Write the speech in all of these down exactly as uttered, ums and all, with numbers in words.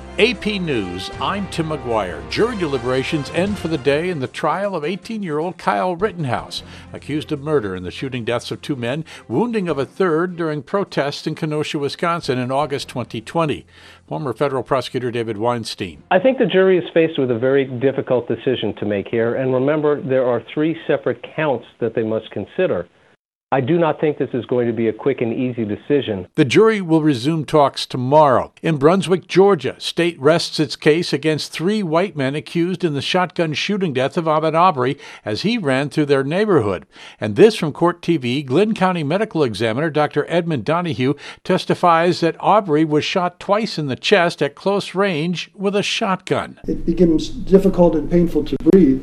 A P News, I'm Tim McGuire. Jury deliberations end for the day in the trial of eighteen-year-old Kyle Rittenhouse, accused of murder in the shooting deaths of two men, wounding of a third during protests in Kenosha, Wisconsin in August twenty twenty. Former federal prosecutor David Weinstein. I think the jury is faced with a very difficult decision to make here. And remember, there are three separate counts that they must consider. I do not think this is going to be a quick and easy decision. The jury will resume talks tomorrow. In Brunswick, Georgia, state rests its case against three white men accused in the shotgun shooting death of Ahmaud Arbery as he ran through their neighborhood. And this from Court T V, Glynn County Medical Examiner Doctor Edmund Donahue testifies that Arbery was shot twice in the chest at close range with a shotgun. It becomes difficult and painful to breathe.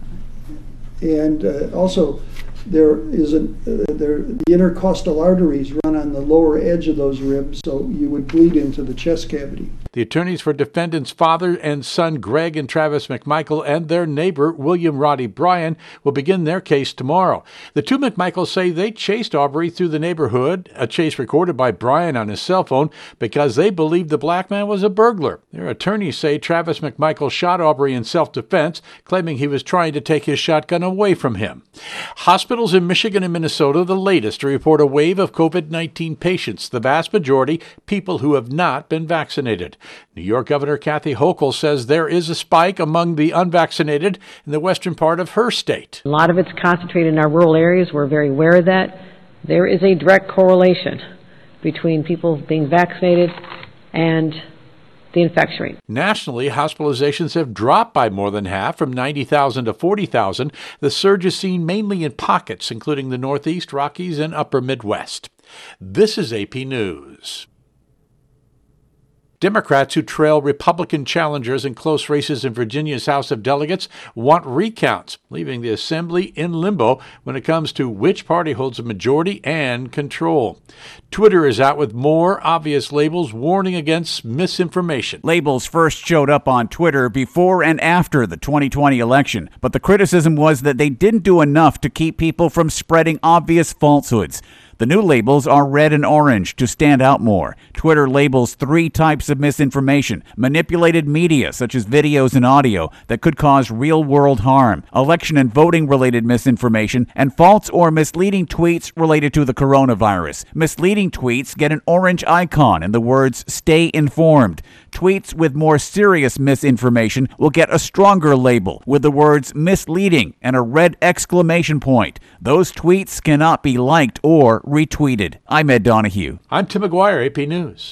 And uh, also, There is a, uh, there, the intercostal arteries run on the lower edge of those ribs, so you would bleed into the chest cavity. The attorneys for defendants' father and son Greg and Travis McMichael and their neighbor William Roddy Bryan will begin their case tomorrow. The two McMichaels say they chased Arbery through the neighborhood, a chase recorded by Bryan on his cell phone, because they believed the black man was a burglar. Their attorneys say Travis McMichael shot Arbery in self-defense, claiming he was trying to take his shotgun away from him. Hospital Hospitals in Michigan and Minnesota, the latest to report a wave of COVID nineteen patients, the vast majority people who have not been vaccinated. New York Governor Kathy Hochul says there is a spike among the unvaccinated in the western part of her state. A lot of it's concentrated in our rural areas. We're very aware of that. There is a direct correlation between people being vaccinated and the infection rate. Nationally, hospitalizations have dropped by more than half, from ninety thousand to forty thousand. The surge is seen mainly in pockets, including the Northeast, Rockies, and Upper Midwest. This is A P News. Democrats who trail Republican challengers in close races in Virginia's House of Delegates want recounts, leaving the Assembly in limbo when it comes to which party holds a majority and control. Twitter is out with more obvious labels warning against misinformation. Labels first showed up on Twitter before and after the twenty twenty election, but the criticism was that they didn't do enough to keep people from spreading obvious falsehoods. The new labels are red and orange to stand out more. Twitter labels three types of misinformation: manipulated media, such as videos and audio, that could cause real-world harm; election and voting-related misinformation; and false or misleading tweets related to the coronavirus. Misleading tweets get an orange icon and the words "Stay informed." Tweets with more serious misinformation will get a stronger label with the words "misleading" and a red exclamation point. Those tweets cannot be liked or retweeted. I'm Ed Donahue. I'm Tim McGuire, A P News.